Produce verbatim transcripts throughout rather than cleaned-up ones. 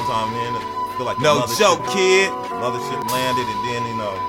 Sometimes, man, I feel like no joke, kid. Mothership landed, and then you know.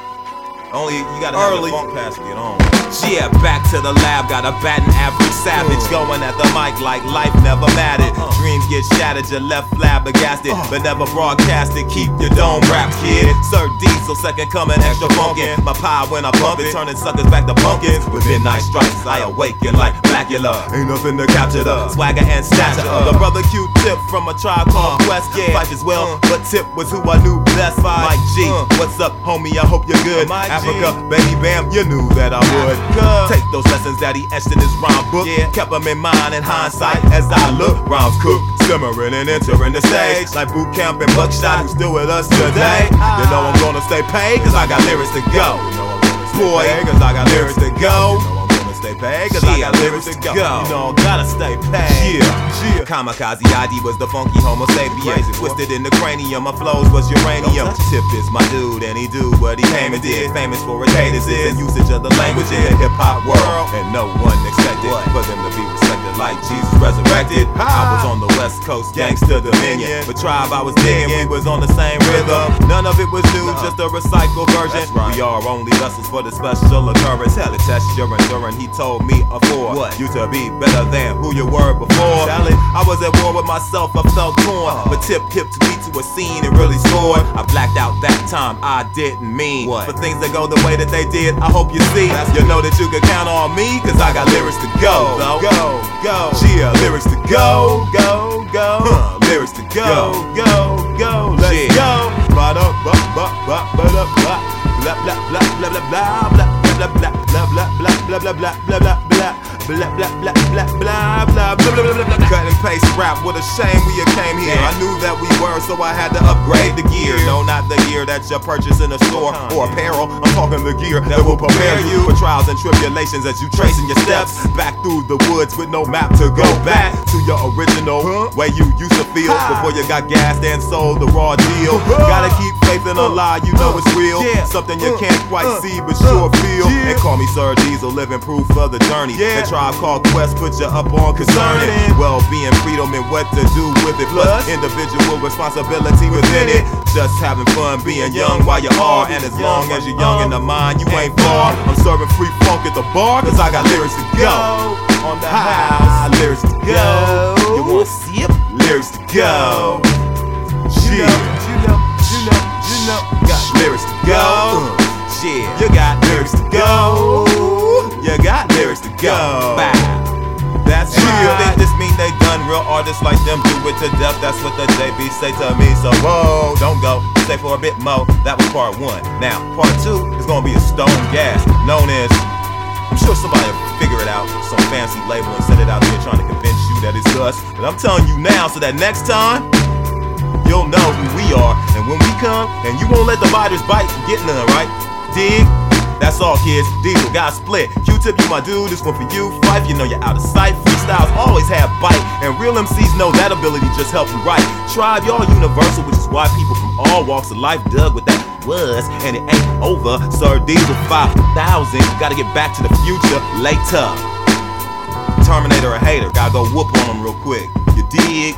Only you gotta Early. have the funk pass to get on. Yeah, back to the lab, got a batting average savage. Uh. Going at the mic like life never mattered. Uh-uh. Dreams get shattered, your left flabbergasted, Uh. but never broadcasted. Keep your dome wrapped, kid. Sir Diesel, second coming, extra funkin'. My pie when I bump it, turning suckers back to pumpkins. With midnight strikes, I awaken like Blackula. Ain't nothing to capture the swagger and stature of the brother Q-Tip from a tribe called Uh. Quest. Yeah, life as well, Uh. but Tip was who I knew best. Mike G, Uh. what's up, homie? I hope you're good. Mike G. Africa, baby, bam, you knew that I would. Africa. Take those lessons that he etched in his rhyme book. Yeah. Kept them in mind in hindsight as I look. Rhymes cook, simmering and entering the stage. Like boot camp and buckshot, who's still with us today. You know I'm gonna stay paid, cause I got lyrics to go. Boy, cause I got lyrics to go. Stay paid, cause I got lyrics to go. You know, gotta stay paid. Yeah, yeah. Kamikaze I D was the funky homo sapien. Crazy, Twisted in the cranium, my flows was uranium. Tip is my dude, and he do what he came and did. Famous for his haters and usage of the language in the hip hop world. And no one expected for them to be respected like Jesus resurrected. I was on the West Coast, gangsta dominion. But tribe I was digging, we was on the same rhythm. None of it was new, just a recycled version. We are only vessels for the special occurrence. Hell, it test your endurance. He told me afore what? You to be better than who you were before. I was at war with myself, I felt torn. But Tip hipped me to a scene and really scored. I blacked out that time, I didn't mean what? For things that go the way that they did, I hope you see. You know that you can count on me, cause I got lyrics to go. Though. Go, go, yeah, lyrics to go, go, go, huh. Lyrics to go, go, go, let's yeah. go. Ba-da, ba, ba, ba, ba, da, ba. Blah, blah, blah, blah, blah, blah, blah. Blah blah blah blah blah blah blah blah blah blah blah blah blah blah blah blah blah blah blah blah. Cut and paste rap, what a shame we came here. I knew that we were, so I had to upgrade the gear. No, not the gear that you purchase in a store or apparel. I'm talking the gear that will prepare you for trials and tribulations as you tracing your steps back through the woods with no map to go back to your original way you used to feel before you got gassed and sold the raw deal. Gotta keep faith in a lie, you know it's real. Something you can't quite see but sure feel. And call me Sir Diesel, living proof of the journey. Yeah. The tribe called Quest put you up on concerning well-being, freedom, and what to do with it. Plus individual responsibility within it. Just having fun being young while you are. And as long as you're young in the mind, you ain't far. I'm serving free funk at the bar, cause I got lyrics to go. On the house, lyrics to go. You wanna see it? Lyrics to go. Yeah. You know, you know, you know, got lyrics to go. Yeah, you got lyrics to go. You got lyrics to go. Bow. That's right. You think this mean they done? Real artists like them do it to death. That's what the J B say to me. So whoa, don't go. Stay for a bit more. That was part one. Now part two is gonna be a stone gas, known as. I'm sure somebody will figure it out. Some fancy label and set it out there trying to convince you that it's us. But I'm telling you now, so that next time you'll know who we are. And when we come, and you won't let the biters bite and get none, right? Dig? That's all, kids. Diesel got split. Q-Tip, you my dude. This one for you. Fife, you know you're out of sight. Freestyles always have bite, and real M Cs know that ability just helps you write. Tribe, y'all universal, which is why people from all walks of life dug with that was, and it ain't over. Sir Diesel five thousand. Gotta get back to the future later. Terminator a hater. Gotta go whoop on him real quick. You dig?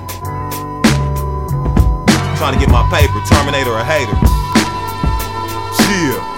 Trying to get my paper. Terminator a hater. Yeah.